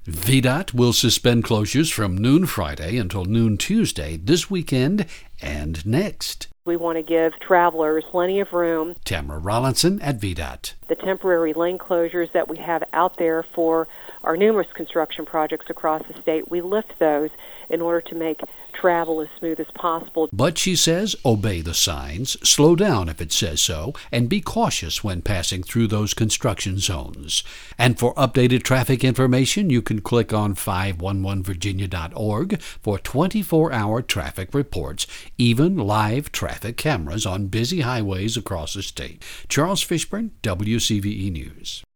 VDOT will suspend closures from noon Friday until noon Tuesday this weekend and next. We want to give travelers plenty of room. Tamara Rollinson at VDOT. The temporary lane closures that we have out there for our numerous construction projects across the state, we lift those in order to make travel as smooth as possible. But she says obey the signs, slow down if it says so, and be cautious when passing through those construction zones. And for updated traffic information, you can click on 511virginia.org for 24-hour traffic reports, even live traffic cameras on busy highways across the state. Charles Fishburne, WCVE News.